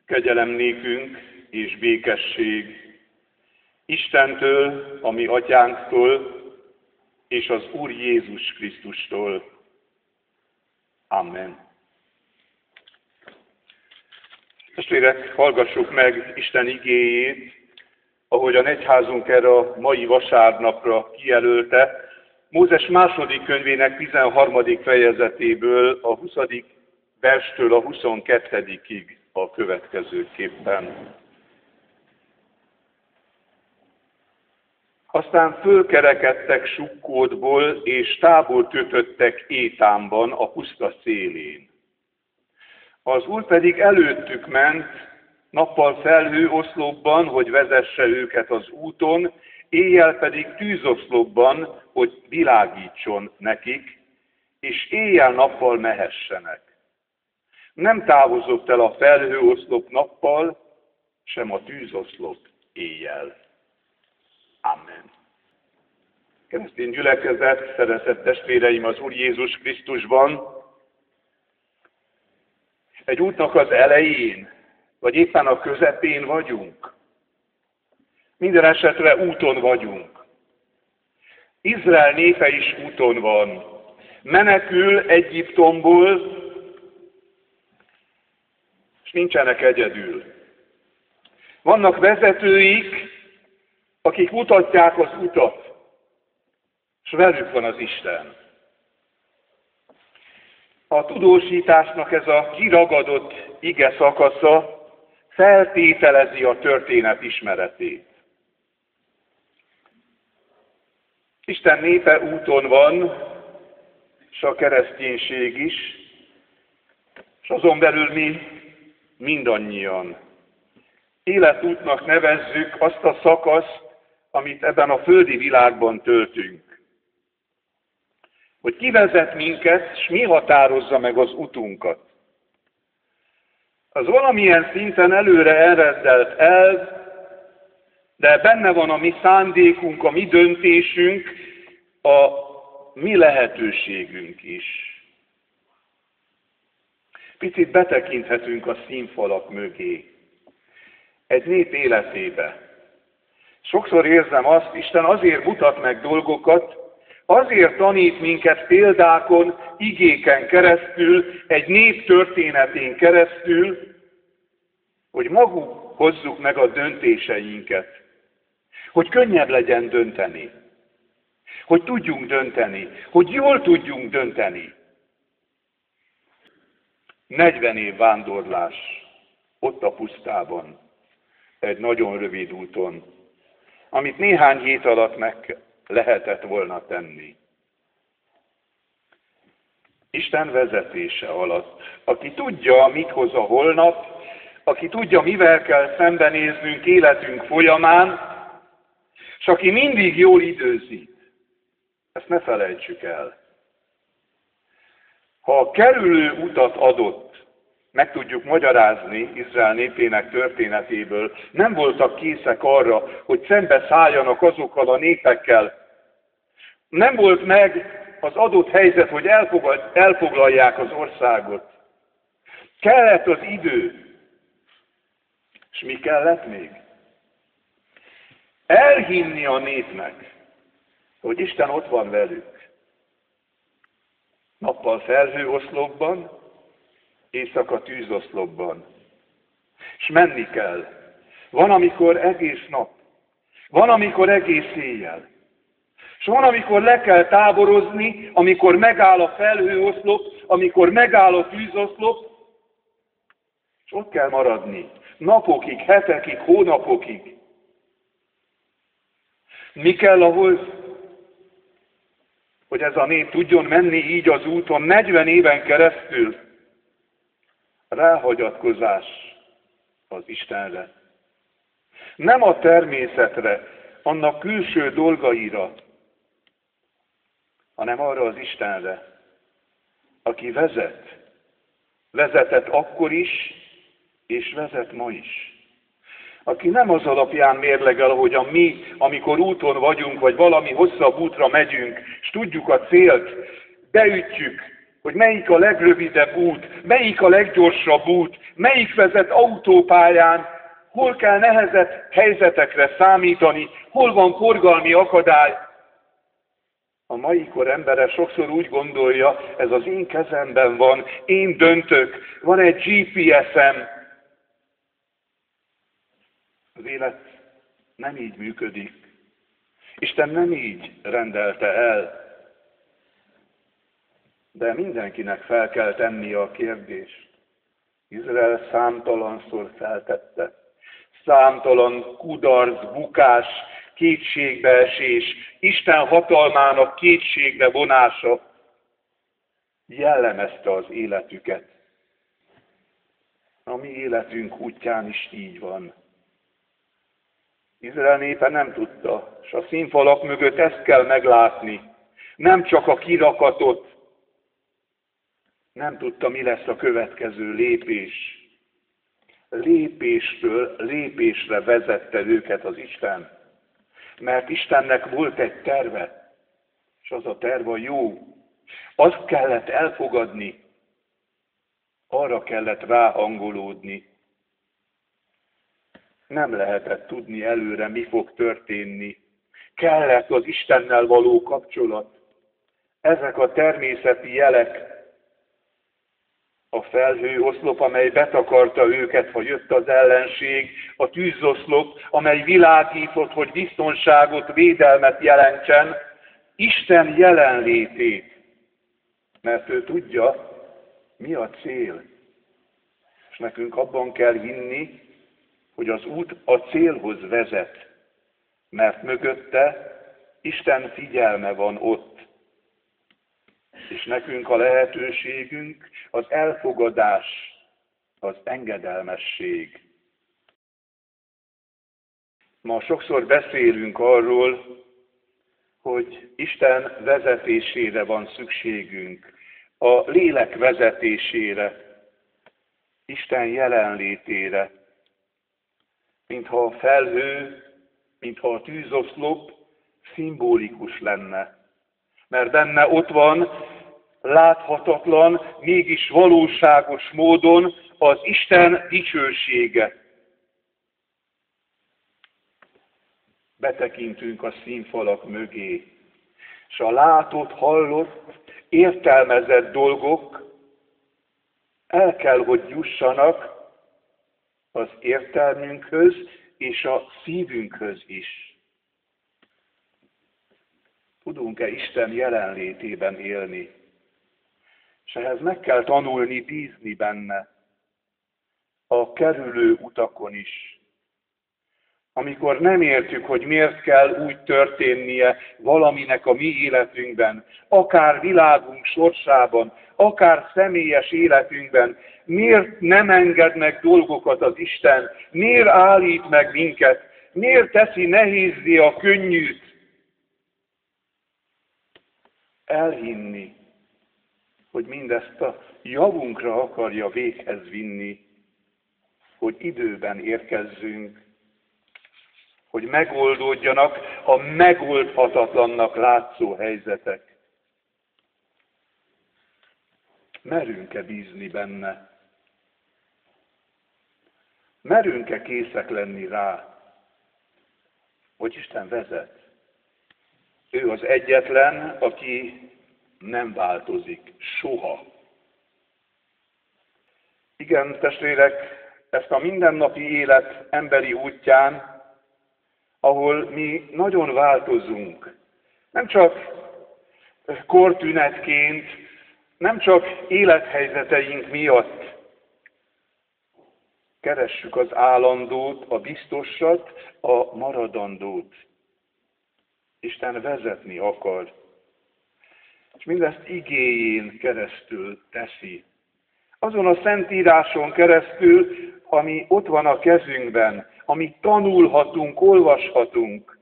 Kegyelem nékünk és békesség Istentől, a mi atyánktól, és az Úr Jézus Krisztustól. Amen. Testvérek, hallgassuk meg Isten igéjét, ahogyan egyházunk erre a mai vasárnapra kijelölte, Mózes második könyvének 13. fejezetéből, a 20. verstől a 22-ig a következőképpen. Aztán fölkerekedtek Sukkótból, és tábort kötöttek Étámban, a puszta szélén. Az Úr pedig előttük ment, nappal felhőoszlopban, hogy vezesse őket az úton, éjjel pedig tűzoszlopban, hogy világítson nekik, és éjjel-nappal mehessenek. Nem távozott el a felhőoszlop nappal, sem a tűzoszlop éjjel. Amen. Keresztény gyülekezet, szeretett testvéreim az Úr Jézus Krisztusban, egy útnak az elején, vagy éppen a közepén vagyunk. Minden esetre úton vagyunk. Izrael népe is úton van. Menekül Egyiptomból, és nincsenek egyedül. Vannak vezetőik, akik mutatják az utat, és velük van az Isten. A tudósításnak ez a kiragadott ige szakasza feltételezi a történet ismeretét. Isten népe úton van, és a kereszténység is, és azon belül mi mindannyian. Életútnak nevezzük azt a szakaszt, amit ebben a földi világban töltünk. Hogy ki vezet minket, és mi határozza meg az utunkat. Az valamilyen szinten előre elrendelt elv, de benne van a mi szándékunk, a mi döntésünk, a mi lehetőségünk is. Picit betekinthetünk a színfalak mögé, egy nép életébe. Sokszor érzem azt, Isten azért mutat meg dolgokat, azért tanít minket példákon, igéken keresztül, egy nép történetén keresztül, hogy maguk hozzuk meg a döntéseinket. Hogy könnyebb legyen dönteni. Hogy tudjunk dönteni. Hogy jól tudjunk dönteni. 40 év vándorlás ott a pusztában, egy nagyon rövid úton, amit néhány hét alatt meg lehetett volna tenni. Isten vezetése alatt, aki tudja, mit hoz a holnap, aki tudja, mivel kell szembenéznünk életünk folyamán, és aki mindig jól időzít. Ezt ne felejtsük el. Ha a kerülő utat adott, meg tudjuk magyarázni Izrael népének történetéből, nem voltak készek arra, hogy szembe szálljanak azokkal a népekkel. Nem volt meg az adott helyzet, hogy elfoglalják az országot. Kellett az idő. És mi kellett még? Elhinni a népnek, hogy Isten ott van velük. Nappal felhőoszlopban, éjszaka tűzoszlopban. És menni kell. Van, amikor egész nap. Van, amikor egész éjjel. És van, amikor le kell táborozni, amikor megáll a felhőoszlop, amikor megáll a tűzoszlop, és ott kell maradni. Napokig, hetekig, hónapokig. Mi kell ahhoz, hogy ez a nép tudjon menni így az úton 40 éven keresztül? Ráhagyatkozás az Istenre. Nem a természetre, annak külső dolgaira, hanem arra az Istenre, aki vezet. Vezetett akkor is, és vezet ma is. Aki nem az alapján mérlegel, ahogyan mi, amikor úton vagyunk, vagy valami hosszabb útra megyünk, és tudjuk a célt, beütjük, hogy melyik a legrövidebb út, melyik a leggyorsabb út, melyik vezet autópályán, hol kell nehezebb helyzetekre számítani, hol van forgalmi akadály. A mai kor embere sokszor úgy gondolja, ez az én kezemben van, én döntök, van egy GPS-em. Az élet nem így működik. Isten nem így rendelte el. De mindenkinek fel kell tennie a kérdést. Izrael számtalanszor feltette. Számtalan kudarc, bukás, kétségbeesés, Isten hatalmának kétségbe vonása jellemezte az életüket. A mi életünk útján is így van. Izrael népe nem tudta, és a színfalak mögött ezt kell meglátni. Nem csak a kirakatot, nem tudta, mi lesz a következő lépés. Lépésről lépésre vezette őket az Isten. Mert Istennek volt egy terve, és az a terve jó. Azt kellett elfogadni, arra kellett ráhangolódni. Nem lehetett tudni előre, mi fog történni. Kellett az Istennel való kapcsolat. Ezek a természeti jelek, a felhőoszlop, amely betakarta őket, ha jött az ellenség, a tűzoszlop, amely világított, hogy biztonságot, védelmet jelentsen, Isten jelenlétét. Mert ő tudja, mi a cél. És nekünk abban kell hinni, hogy az út a célhoz vezet, mert mögötte Isten figyelme van ott. És nekünk a lehetőségünk az elfogadás, az engedelmesség. Ma sokszor beszélünk arról, hogy Isten vezetésére van szükségünk, a lélek vezetésére, Isten jelenlétére, mintha a felhő, mintha a tűzoszlop szimbolikus lenne. Mert benne ott van, láthatatlan, mégis valóságos módon az Isten dicsősége. Betekintünk a színfalak mögé, és a látott, hallott, értelmezett dolgok el kell, hogy jussanak az értelmünkhöz és a szívünkhöz is. Tudunk-e Isten jelenlétében élni? És ehhez meg kell tanulni, bízni benne. A kerülő utakon is. Amikor nem értjük, hogy miért kell úgy történnie valaminek a mi életünkben, akár világunk sorsában, akár személyes életünkben, miért nem enged meg dolgokat az Isten, miért állít meg minket, miért teszi nehézzé a könnyűt, elhinni, hogy mindezt a javunkra akarja véghez vinni, hogy időben érkezzünk, hogy megoldódjanak a megoldhatatlannak látszó helyzetek. Merünk-e bízni benne? Merünk-e készek lenni rá, hogy Isten vezet? Ő az egyetlen, aki nem változik soha. Igen, testvérek, ezt a mindennapi élet emberi útján, ahol mi nagyon változunk, nem csak kortünetként, nem csak élethelyzeteink miatt keressük az állandót, a biztosat, a maradandót. Isten vezetni akar, és mindezt igéjén keresztül teszi. Azon a Szentíráson keresztül, ami ott van a kezünkben, amit tanulhatunk, olvashatunk.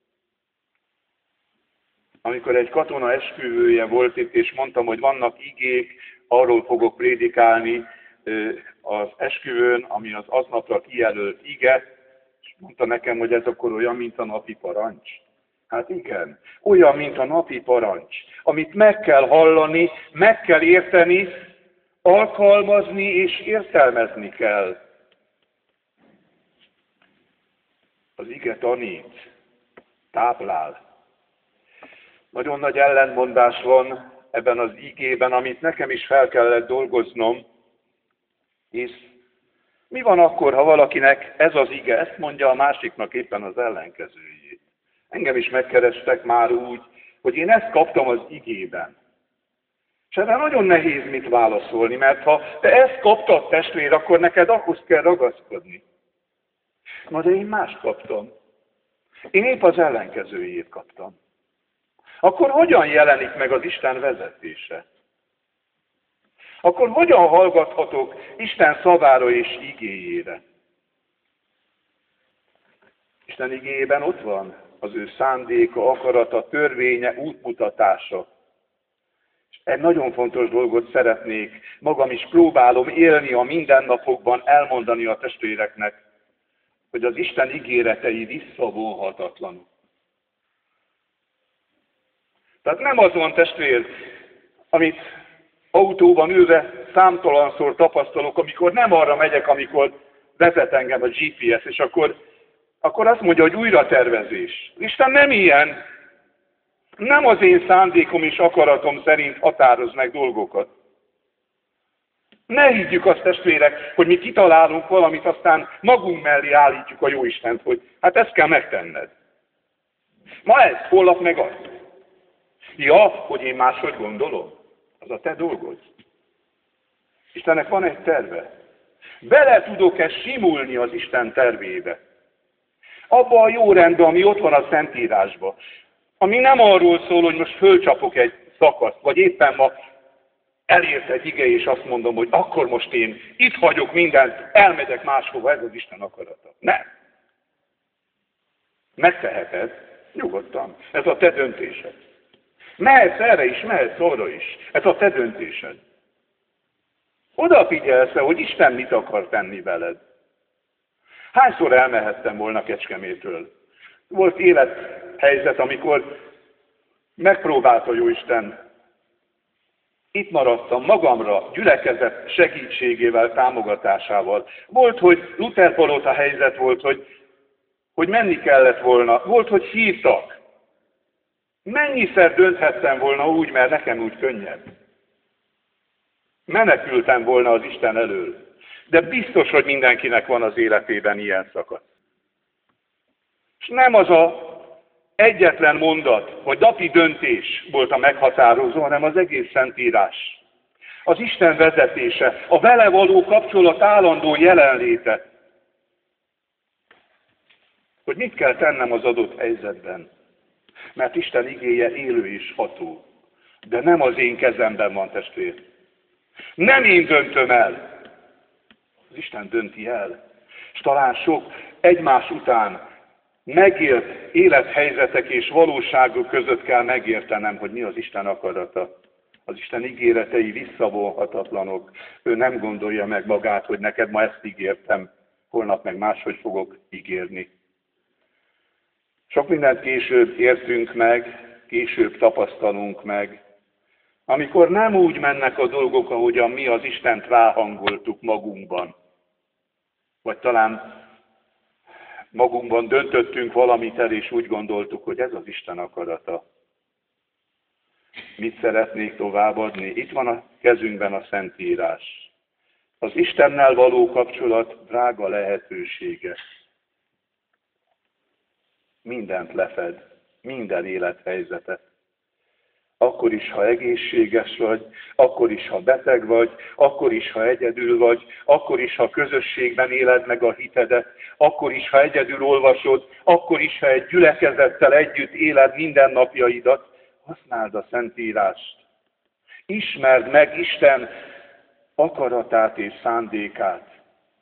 Amikor egy katona esküvője volt itt, és mondtam, hogy vannak igék, arról fogok prédikálni az esküvőn, ami az aznapra kijelölt ige, és mondta nekem, hogy ez akkor olyan, mint a napi parancs. Hát igen, olyan, mint a napi parancs, amit meg kell hallani, meg kell érteni, alkalmazni és értelmezni kell. Az ige tanít, táplál. Nagyon nagy ellentmondás van ebben az igében, amit nekem is fel kellett dolgoznom, és mi van akkor, ha valakinek ez az ige, ezt mondja, a másiknak éppen az ellenkezőjét? Engem is megkerestek már úgy, hogy én ezt kaptam az igében. És erre nagyon nehéz mit válaszolni, mert ha te ezt kaptad, testvér, akkor neked ahhoz kell ragaszkodni. Na de én mást kaptam. Én épp az ellenkezőjét kaptam. Akkor hogyan jelenik meg az Isten vezetése? Akkor hogyan hallgathatok Isten szavára és igéjére? Isten igéjében ott van az ő szándéka, akarata, törvénye, útmutatása. És egy nagyon fontos dolgot szeretnék, magam is próbálom élni a mindennapokban, elmondani a testvéreknek, hogy az Isten ígéretei visszavonhatatlanok. Tehát nem az van, testvér, amit autóban ülve számtalanszor tapasztalok, amikor nem arra megyek, amikor vezet engem a GPS, és akkor azt mondja, hogy újratervezés. Isten nem ilyen. Nem az én szándékom és akaratom szerint határoz meg dolgokat. Ne higgyük azt, testvérek, hogy mi kitalálunk valamit, aztán magunk mellé állítjuk a Jóistent, hogy hát ezt kell megtenned. Ma ez, holnap meg az. Ja, hogy én máshogy gondolom. Az a te dolgod. Istennek van egy terve. Bele tudok-e simulni az Isten tervébe? Abba a jó rendben, ami ott van a Szentírásban. Ami nem arról szól, hogy most fölcsapok egy szakaszt, vagy éppen ma elért egy ige, és azt mondom, hogy akkor most én itt hagyok mindent, elmegyek máshova, ez az Isten akarata. Nem. Megteheted, nyugodtan. Ez a te döntésed. Mehetsz erre is, mehetsz arra is. Ez a te döntésed. Odafigyelsz, hogy Isten mit akar tenni veled. Hányszor elmehettem volna Kecskemétről? Volt élethelyzet, amikor megpróbálta Jóisten. Itt maradtam magamra, gyülekezet segítségével, támogatásával. Volt, hogy Luther palota helyzet volt, hogy menni kellett volna. Volt, hogy hívtak. Mennyiszer dönthettem volna úgy, mert nekem úgy könnyebb. Menekültem volna az Isten elől. De biztos, hogy mindenkinek van az életében ilyen szakasz. És nem az a egyetlen mondat, vagy napi döntés volt a meghatározó, hanem az egész Szentírás. Az Isten vezetése, a vele való kapcsolat állandó jelenléte. Hogy mit kell tennem az adott helyzetben. Mert Isten igéje élő és ható. De nem az én kezemben van, testvér. Nem én döntöm el. Az Isten dönti el. És talán sok egymás után megélt élethelyzetek és valóságok között kell megértenem, hogy mi az Isten akarata. Az Isten ígéretei visszavonhatatlanok. Ő nem gondolja meg magát, hogy neked ma ezt ígértem, holnap meg máshogy fogok ígérni. Sok mindent később értünk meg, később tapasztalunk meg, amikor nem úgy mennek a dolgok, ahogyan mi az Istent ráhangoltuk magunkban. Vagy talán magunkban döntöttünk valamit el, és úgy gondoltuk, hogy ez az Isten akarata. Mit szeretnék továbbadni? Itt van a kezünkben a Szentírás. Az Istennel való kapcsolat drága lehetősége. Mindent lefed, minden élethelyzetet. Akkor is, ha egészséges vagy, akkor is, ha beteg vagy, akkor is, ha egyedül vagy, akkor is, ha közösségben éled meg a hitedet, akkor is, ha egyedül olvasod, akkor is, ha egy gyülekezettel együtt éled mindennapjaidat, használd a Szentírást. Ismerd meg Isten akaratát és szándékát.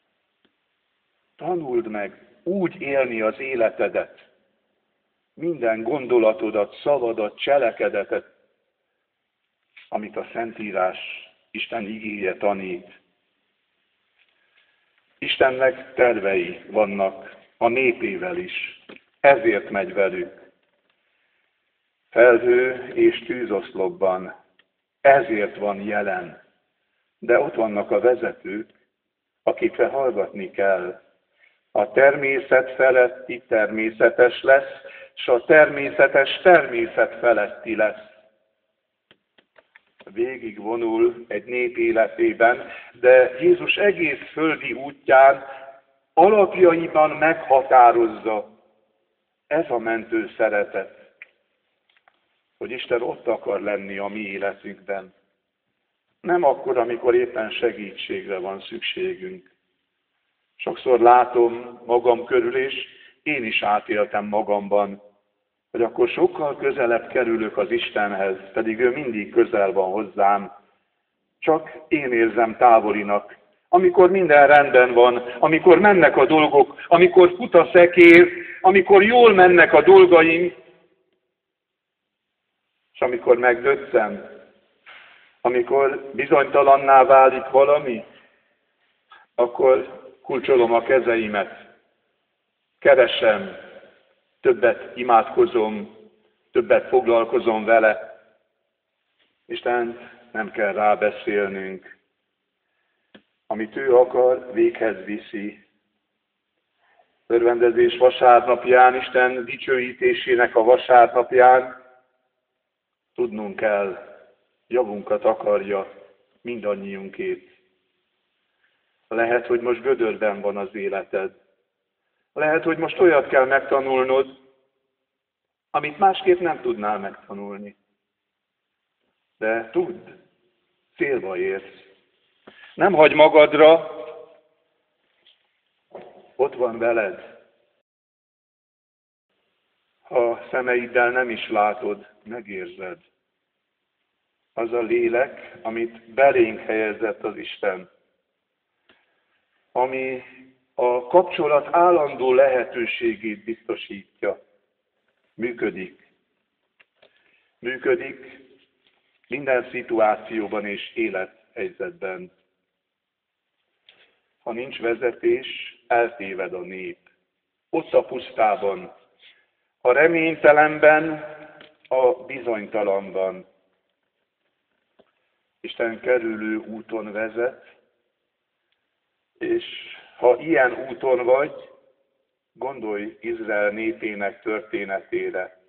Tanuld meg úgy élni az életedet, minden gondolatodat, szavadat, cselekedetet, amit a Szentírás Isten igéje tanít. Istennek tervei vannak a népével is, ezért megy velük. felhő és tűzoszlopban, ezért van jelen. De ott vannak a vezetők, akikre hallgatni kell. A természet feletti természetes lesz, és a természetes természet feletti lesz. Végig vonul egy nép életében, de Jézus egész földi útján alapjaiban meghatározza ez a mentő szeretet, hogy Isten ott akar lenni a mi életünkben. Nem akkor, amikor éppen segítségre van szükségünk. Sokszor látom magam körül, és én is átéltem magamban, hogy akkor sokkal közelebb kerülök az Istenhez, pedig ő mindig közel van hozzám. Csak én érzem távolinak. Amikor minden rendben van, amikor mennek a dolgok, amikor fut a szekér, amikor jól mennek a dolgaim, és amikor megdöccen, amikor bizonytalanná válik valami, akkor kulcsolom a kezeimet, keresem, többet imádkozom, többet foglalkozom vele. Istent nem kell rábeszélnünk. Amit ő akar, véghez viszi. Örvendezés vasárnapján, Isten dicsőítésének a vasárnapján tudnunk kell, javunkat akarja mindannyiunkét. Lehet, hogy most gödörben van az életed. Lehet, hogy most olyat kell megtanulnod, amit másképp nem tudnál megtanulni. De tudd, célba érsz. Nem hagy magadra, ott van veled. Ha szemeiddel nem is látod, megérzed. Az a lélek, amit belénk helyezett az Isten, ami a kapcsolat állandó lehetőségét biztosítja. Működik. Működik minden szituációban és élethelyzetben. Ha nincs vezetés, eltéved a nép. Ott a pusztában, a reménytelenben, a bizonytalanban. Isten kerülő úton vezet, és ha ilyen úton vagy, gondolj Izrael népének történetére.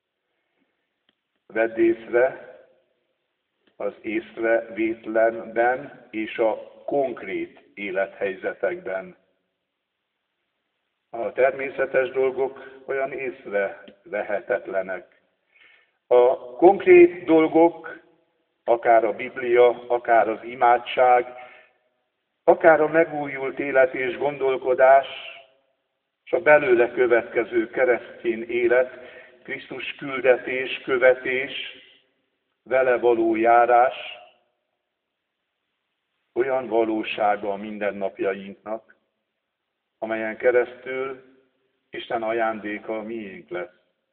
Vedd észre az észrevétlenben és a konkrét élethelyzetekben. A természetes dolgok olyan észrevehetetlenek. A konkrét dolgok, akár a Biblia, akár az imádság, akár a megújult élet és gondolkodás, és a belőle következő keresztény élet, Krisztus küldetés, követés, vele való járás, olyan valósága a mindennapjainknak, amelyen keresztül Isten ajándéka miénk lesz.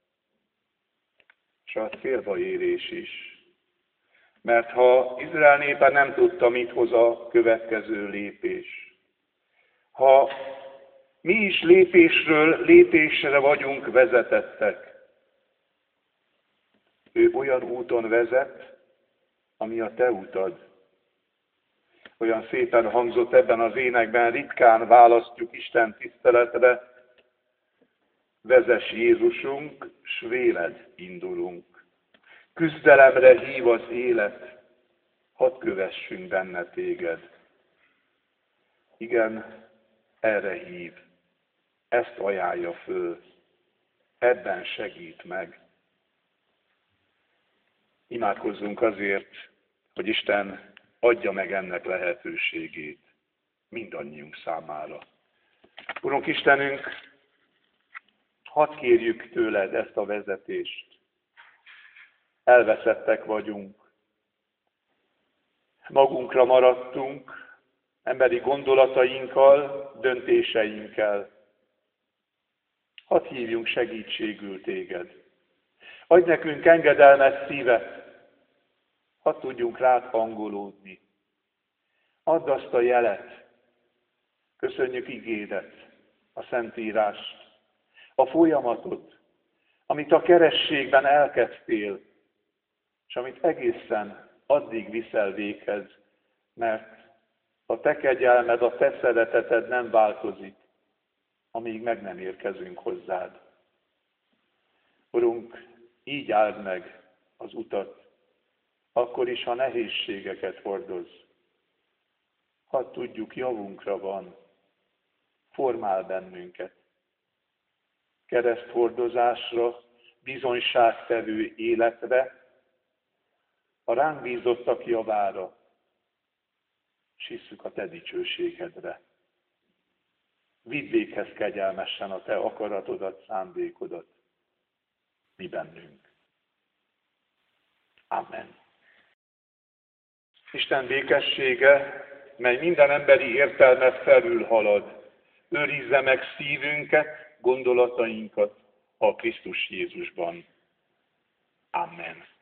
És a célba érés is. Mert ha Izrael népe nem tudta, mit hoz a következő lépés, ha mi is lépésről lépésre vagyunk vezetettek, ő olyan úton vezet, ami a te utad. Olyan szépen hangzott ebben az énekben, ritkán választjuk Isten tiszteletre, vezess Jézusunk, s véled indulunk. Küzdelemre hív az élet, hadd kövessünk benne téged. Igen, erre hív, ezt ajánlja föl, ebben segít meg. Imádkozzunk azért, hogy Isten adja meg ennek lehetőségét mindannyiunk számára. Urunk Istenünk, hadd kérjük tőled ezt a vezetést. Elveszettek vagyunk. Magunkra maradtunk, emberi gondolatainkkal, döntéseinkkel. Hadd hívjunk segítségül téged. Adj nekünk engedelmes szívet, hadd tudjunk rád hangolódni. Add azt a jelet, köszönjük igédet, a Szentírást, a folyamatot, amit a kerességben elkezdtél, és amit egészen addig viszel véghez, mert a te kegyelmed, a te szereteted nem változik, amíg meg nem érkezünk hozzád. Urunk, így áld meg az utat, akkor is, ha nehézségeket hordoz. Ha tudjuk, javunkra van, formál bennünket. Kereszthordozásra, bizonyságtevő életre, a ránk bízottak javára, s hisszük a te dicsőségedre. Vidd véghez kegyelmesen a te akaratodat, szándékodat mi bennünk. Amen. Isten békessége, mely minden emberi értelmet felülhalad, őrizze meg szívünket, gondolatainkat a Krisztus Jézusban. Amen.